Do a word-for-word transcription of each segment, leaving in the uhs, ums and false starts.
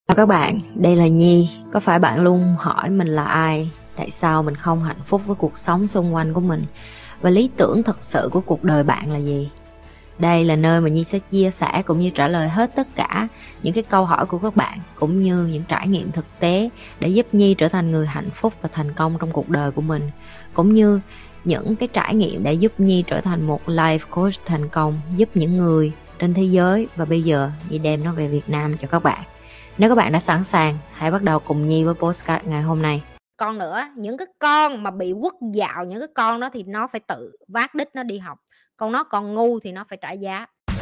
Chào các bạn, đây là Nhi. Có phải bạn luôn hỏi mình là ai? Tại sao mình không hạnh phúc với cuộc sống xung quanh của mình? Và lý tưởng thật sự của cuộc đời bạn là gì? Đây là nơi mà Nhi sẽ chia sẻ cũng như trả lời hết tất cả những cái câu hỏi của các bạn, cũng như những trải nghiệm thực tế để giúp Nhi trở thành người hạnh phúc và thành công trong cuộc đời của mình, cũng như những cái trải nghiệm để giúp Nhi trở thành một life coach thành công, giúp những người trên thế giới. Và bây giờ Nhi đem nó về Việt Nam cho các bạn. Nếu các bạn đã sẵn sàng, hãy bắt đầu cùng Nhi với podcast ngày hôm nay. Còn nữa, những cái con mà bị quất dạo, những cái con đó thì nó phải tự vác đích nó đi học. Còn nó còn ngu thì nó phải trả giá.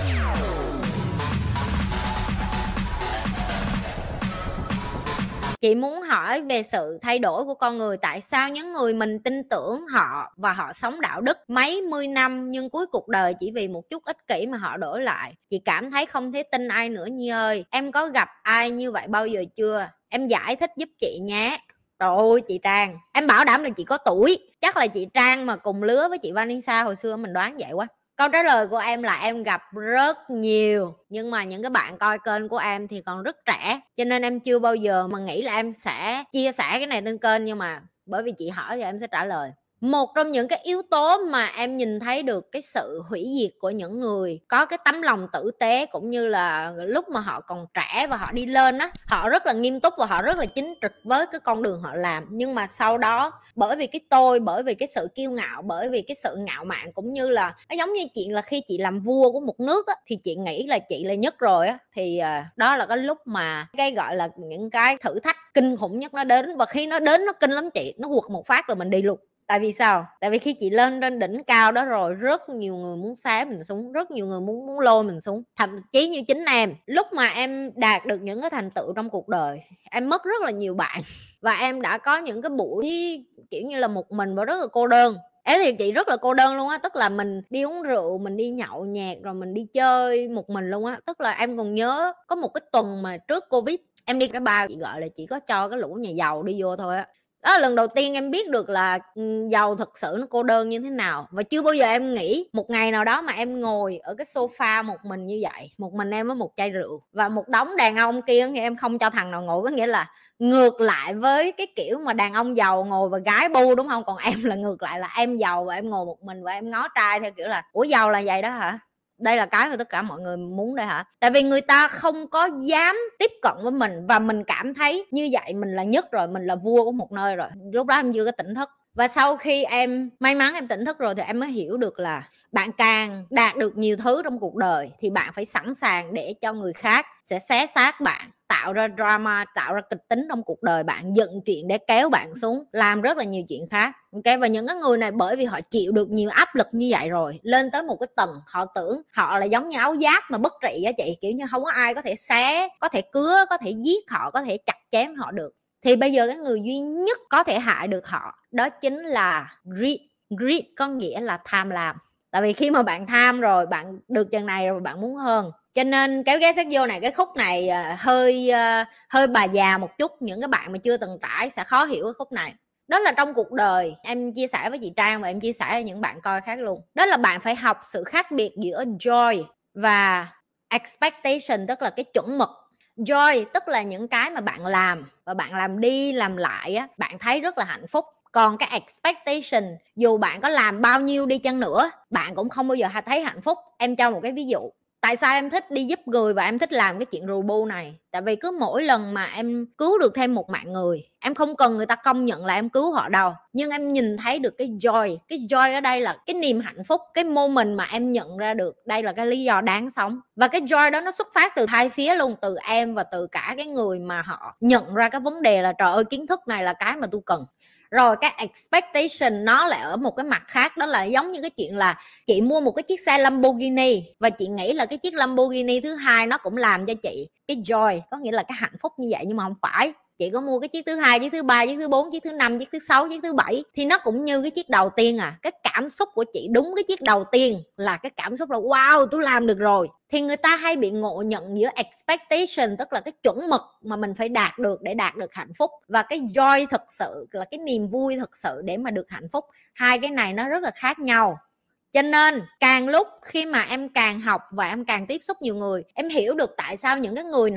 Chị muốn hỏi về sự thay đổi của con người. Tại sao những người mình tin tưởng họ và họ sống đạo đức mấy mươi năm, nhưng cuối cuộc đời chỉ vì một chút ích kỷ mà họ đổi lại? Chị cảm thấy không thể tin ai nữa Nhi ơi. Em có gặp ai như vậy bao giờ chưa? Em giải thích giúp chị nhé. Trời ơi chị Trang, em bảo đảm là chị có tuổi. Chắc là chị Trang mà cùng lứa với chị Vanessa hồi xưa mình đoán vậy quá. Câu trả lời của em là em gặp rất nhiều. Nhưng mà những cái bạn coi kênh của em thì còn rất trẻ, cho nên em chưa bao giờ mà nghĩ là em sẽ chia sẻ cái này trên kênh. Nhưng mà bởi vì chị hỏi thì em sẽ trả lời. Một trong những cái yếu tố mà em nhìn thấy được cái sự hủy diệt của những người có cái tấm lòng tử tế, cũng như là lúc mà họ còn trẻ và họ đi lên á, họ rất là nghiêm túc và họ rất là chính trực với cái con đường họ làm. Nhưng mà sau đó bởi vì cái tôi, bởi vì cái sự kiêu ngạo, bởi vì cái sự ngạo mạn, cũng như là nó giống như chuyện là khi chị làm vua của một nước á, thì chị nghĩ là chị là nhất rồi á, thì uh, đó là cái lúc mà cái gọi là những cái thử thách kinh khủng nhất nó đến. Và khi nó đến nó kinh lắm chị, nó quật một phát là mình đi luôn. Tại vì sao? Tại vì khi chị lên trên đỉnh cao đó rồi, rất nhiều người muốn xé mình xuống, rất nhiều người muốn muốn lôi mình xuống. Thậm chí như chính em, lúc mà em đạt được những cái thành tựu trong cuộc đời, em mất rất là nhiều bạn. Và em đã có những cái buổi kiểu như là một mình và rất là cô đơn. Ấy thì chị rất là cô đơn luôn á, tức là mình đi uống rượu, mình đi nhậu nhẹt, rồi mình đi chơi một mình luôn á. Tức là em còn nhớ có một cái tuần mà trước Covid, em đi cái bar, chị gọi là chỉ có cho cái lũ nhà giàu đi vô thôi á. Đó là lần đầu tiên em biết được là giàu thật sự nó cô đơn như thế nào. Và chưa bao giờ em nghĩ một ngày nào đó mà em ngồi ở cái sofa một mình như vậy, một mình em với một chai rượu và một đống đàn ông kia, thì em không cho thằng nào ngồi. Có nghĩa là ngược lại với cái kiểu mà đàn ông giàu ngồi và gái bu, đúng không? Còn em là ngược lại, là em giàu và em ngồi một mình và em ngó trai theo kiểu là ủa giàu là vậy đó hả? Đây là cái mà tất cả mọi người muốn đây hả? Tại vì người ta không có dám tiếp cận với mình, và mình cảm thấy như vậy mình là nhất rồi, mình là vua của một nơi rồi. Lúc đó em chưa có tỉnh thức. Và sau khi em may mắn em tỉnh thức rồi thì em mới hiểu được là bạn càng đạt được nhiều thứ trong cuộc đời thì bạn phải sẵn sàng để cho người khác sẽ xé xác bạn, tạo ra drama, tạo ra kịch tính trong cuộc đời bạn, dựng chuyện để kéo bạn xuống, làm rất là nhiều chuyện khác. Ok, và những cái người này bởi vì họ chịu được nhiều áp lực như vậy rồi, lên tới một cái tầng họ tưởng họ là giống như áo giáp mà bất trị á chị, kiểu như không có ai có thể xé, có thể cứa, có thể giết họ, có thể chặt chém họ được. Thì bây giờ cái người duy nhất có thể hại được họ đó chính là greed. Greed có nghĩa là tham lam. Tại vì khi mà bạn tham rồi, bạn được chừng này rồi bạn muốn hơn. Cho nên kéo ghé sách vô này, cái khúc này uh, hơi uh, hơi bà già một chút. Những cái bạn mà chưa từng trải sẽ khó hiểu cái khúc này. Đó là trong cuộc đời, em chia sẻ với chị Trang và em chia sẻ với những bạn coi khác luôn. Đó là bạn phải học sự khác biệt giữa joy và expectation, tức là cái chuẩn mực. Joy tức là những cái mà bạn làm và bạn làm đi làm lại á, bạn thấy rất là hạnh phúc. Còn cái expectation, dù bạn có làm bao nhiêu đi chăng nữa, bạn cũng không bao giờ thấy hạnh phúc. Em cho một cái ví dụ. Tại sao em thích đi giúp người và em thích làm cái chuyện rù bu này? Tại vì cứ mỗi lần mà em cứu được thêm một mạng người, em không cần người ta công nhận là em cứu họ đâu, nhưng em nhìn thấy được cái joy. Cái joy ở đây là cái niềm hạnh phúc, cái moment mà em nhận ra được đây là cái lý do đáng sống. Và cái joy đó nó xuất phát từ hai phía luôn, từ em và từ cả cái người mà họ nhận ra cái vấn đề là trời ơi, kiến thức này là cái mà tôi cần. Rồi cái expectation nó lại ở một cái mặt khác, đó là giống như cái chuyện là chị mua một cái chiếc xe Lamborghini và chị nghĩ là cái chiếc Lamborghini thứ hai nó cũng làm cho chị cái joy, có nghĩa là cái hạnh phúc như vậy. Nhưng mà không phải. Chị có mua cái chiếc thứ hai, chiếc thứ ba, chiếc thứ bốn, chiếc thứ năm, chiếc thứ sáu, chiếc thứ bảy thì nó cũng như cái chiếc đầu tiên à. Cái cảm xúc của chị đúng cái chiếc đầu tiên là cái cảm xúc là wow, tôi làm được rồi. Thì người ta hay bị ngộ nhận giữa expectation, tức là cái chuẩn mực mà mình phải đạt được để đạt được hạnh phúc, và cái joy thực sự là cái niềm vui thực sự để mà được hạnh phúc. Hai cái này nó rất là khác nhau. Cho nên càng lúc khi mà em càng học và em càng tiếp xúc nhiều người, em hiểu được tại sao những cái người này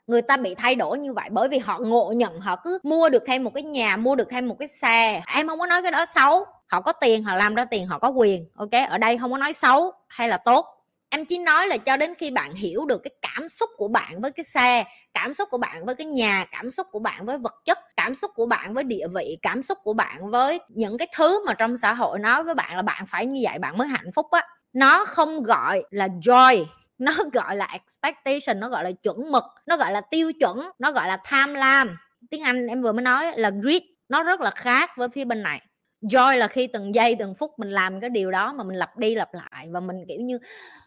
Người ta bị thay đổi như vậy bởi vì họ ngộ nhận, họ cứ mua được thêm một cái nhà, mua được thêm một cái xe. Em không có nói cái đó xấu, họ có tiền, họ làm ra tiền, họ có quyền. Ok, ở đây không có nói xấu hay là tốt. Em chỉ nói là cho đến khi bạn hiểu được cái cảm xúc của bạn với cái xe, cảm xúc của bạn với cái nhà, cảm xúc của bạn với vật chất, cảm xúc của bạn với địa vị, cảm xúc của bạn với những cái thứ mà trong xã hội nói với bạn là bạn phải như vậy bạn mới hạnh phúc á. Nó không gọi là joy, nó gọi là expectation, nó gọi là chuẩn mực, nó gọi là tiêu chuẩn, nó gọi là tham lam. Tiếng Anh em vừa mới nói là greed. Nó rất là khác với phía bên này. Joy là khi từng giây từng phút mình làm cái điều đó mà mình lặp đi lặp lại và mình kiểu như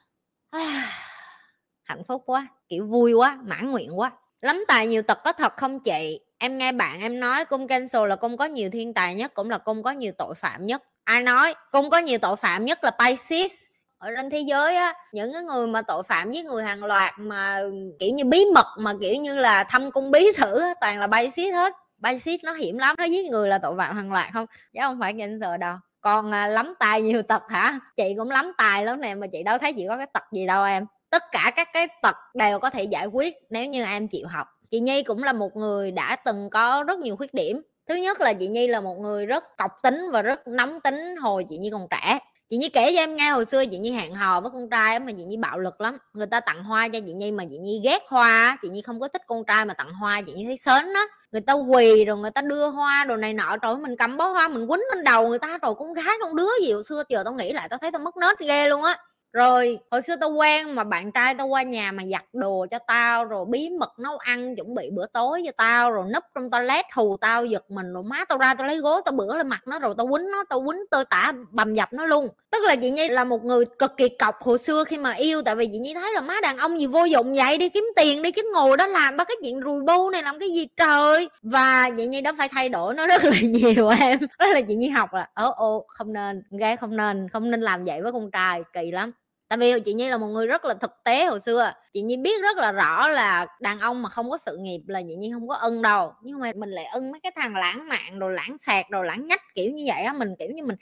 hạnh phúc quá, kiểu vui quá, mãn nguyện quá. Lắm tài nhiều tật có thật không chị? Em nghe bạn em nói cung Cancel là cung có nhiều thiên tài nhất, cũng là cung có nhiều tội phạm nhất. Ai nói? Cung có nhiều tội phạm nhất là Pisces. Ở trên thế giới á, những cái người mà tội phạm giết người hàng loạt mà kiểu như bí mật, mà kiểu như là thâm cung bí sử á, toàn là Pisces hết. Pisces nó hiểm lắm, nó giết người là tội phạm hàng loạt không, chứ không phải Cancer đâu. Còn à, lắm tài nhiều tật hả? Chị cũng lắm tài lắm nè, mà chị đâu thấy chị có cái tật gì đâu em. Tất cả các cái tật đều có thể giải quyết nếu như em chịu học. Chị Nhi cũng là một người đã từng có rất nhiều khuyết điểm. Thứ nhất là chị Nhi là một người rất cọc tính và rất nóng tính hồi chị Nhi còn trẻ. Chị Nhi kể cho em nghe, hồi xưa chị Nhi hẹn hò với con trai mà chị Nhi bạo lực lắm. Người ta tặng hoa cho chị Nhi mà chị Nhi ghét hoa, chị Nhi không có thích con trai mà tặng hoa, chị Nhi thấy sến đó. Người ta quỳ rồi người ta đưa hoa đồ này nọ, trời ơi, mình cầm bó hoa mình quýnh lên đầu người ta, rồi con gái con đứa gì hồi xưa giờ tao nghĩ lại tao thấy tao mất nết ghê luôn á. Rồi hồi xưa tao quen mà bạn trai tao qua nhà mà giặt đồ cho tao, rồi bí mật nấu ăn chuẩn bị bữa tối cho tao, rồi núp trong toilet hù tao giật mình, rồi má tao ra tao lấy gối tao bữa lên mặt nó, rồi tao quýnh nó, tao quýnh tơi tả bầm dập nó luôn. Tức là chị Nhi là một người cực kỳ cọc hồi xưa khi mà yêu, tại vì chị Nhi thấy là má đàn ông gì vô dụng vậy, đi kiếm tiền đi chứ ngồi đó làm ba cái chuyện rùi bu này làm cái gì trời. Và chị Nhi đã phải thay đổi nó rất là nhiều em. Đó là chị Nhi học là ớ ô không nên, gái không nên, không nên làm vậy với con trai, kỳ lắm. Tại vì chị Nhi là một người rất là thực tế hồi xưa. Chị Nhi biết rất là rõ là đàn ông mà không có sự nghiệp là chị Nhi không có ưng đâu. Nhưng mà mình lại ưng mấy cái thằng lãng mạn, rồi lãng xẹt, rồi lãng nhách kiểu như vậy á. Mình kiểu như mình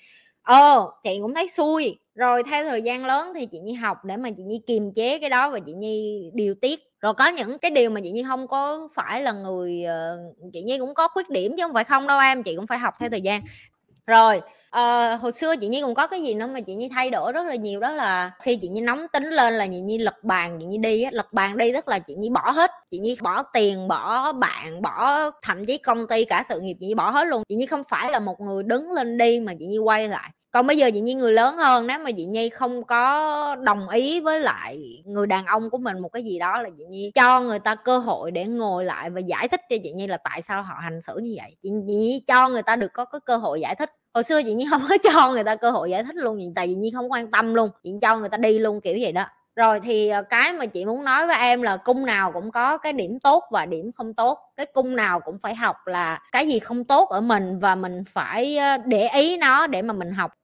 Ờ, chị cũng thấy xui. Rồi theo thời gian lớn thì chị Nhi học để mà chị Nhi kiềm chế cái đó và chị Nhi điều tiết. Rồi có những cái điều mà chị Nhi không có phải là người uh, chị Nhi cũng có khuyết điểm chứ không phải không đâu em. Chị cũng phải học theo thời gian. Rồi ờ, hồi xưa chị Nhi cũng có cái gì nữa mà chị Nhi thay đổi rất là nhiều, đó là khi chị Nhi nóng tính lên là chị Nhi lật bàn, chị Nhi đi á. Lật bàn đi tức là chị Nhi bỏ hết, chị Nhi bỏ tiền, bỏ bạn, bỏ thậm chí công ty, cả sự nghiệp chị Nhi bỏ hết luôn. Chị Nhi không phải là một người đứng lên đi mà chị Nhi quay lại. Còn bây giờ chị Nhi người lớn hơn, nếu mà chị Nhi không có đồng ý với lại người đàn ông của mình một cái gì đó là chị Nhi cho người ta cơ hội để ngồi lại và giải thích cho chị Nhi là tại sao họ hành xử như vậy. Chị Nhi cho người ta được có cái cơ hội giải thích. Hồi xưa chị Nhi không có cho người ta cơ hội giải thích luôn, tại vì Nhi không quan tâm luôn, chị cho người ta đi luôn kiểu vậy đó. Rồi thì cái mà chị muốn nói với em là cung nào cũng có cái điểm tốt và điểm không tốt. Cái cung nào cũng phải học là cái gì không tốt ở mình và mình phải để ý nó để mà mình học.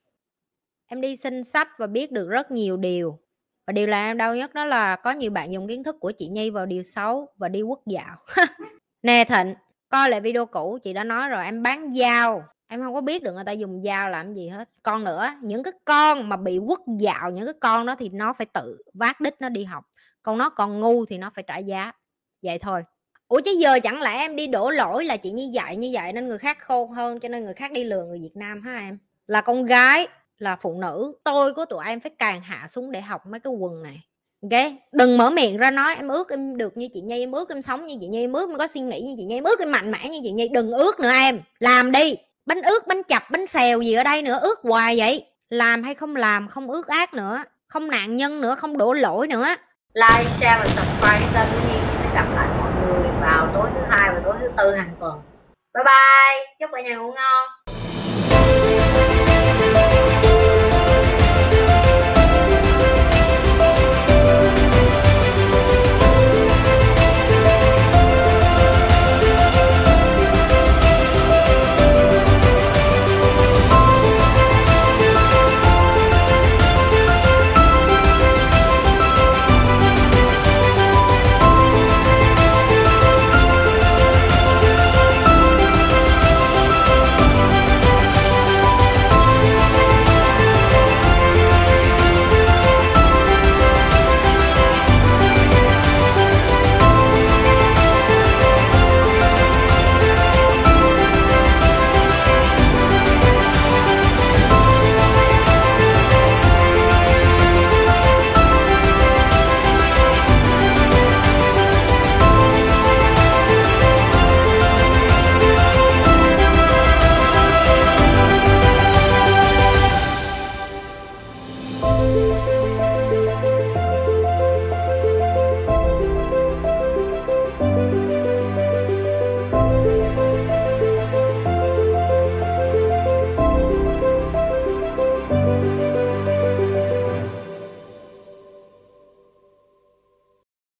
Em đi xin sách và biết được rất nhiều điều. Và điều làm em đau nhất đó là có nhiều bạn dùng kiến thức của chị Nhi vào điều xấu và đi quất dạo. Nè Thịnh, coi lại video cũ chị đã nói rồi, em bán dao. Em không có biết được người ta dùng dao làm gì hết. Còn nữa, những cái con mà bị quất dạo, những cái con đó thì nó phải tự vác đích nó đi học. Còn nó còn ngu thì nó phải trả giá. Vậy thôi. Ủa chứ giờ chẳng lẽ em đi đổ lỗi là chị Nhi dạy như vậy nên người khác khôn hơn, cho nên người khác đi lừa người Việt Nam hả em? Là con gái, là phụ nữ, tôi của tụi em phải càng hạ xuống để học mấy cái quần này. Ok, đừng mở miệng ra nói em ước em được như chị Nhi, em ước em sống như chị Nhi, em ước em có suy nghĩ như chị Nhi, em ước em mạnh mẽ như chị Nhi. Đừng ước nữa em, làm đi. Bánh ướt, bánh chập, bánh xèo gì ở đây nữa, ước hoài vậy. Làm hay không làm, không ước ác nữa, không nạn nhân nữa, không đổ lỗi nữa. Like, share và subscribe kênh của Nhi. Nhi sẽ gặp lại mọi người vào tối thứ hai và tối thứ tư hàng tuần. Bye bye, chúc cả nhà ngủ ngon.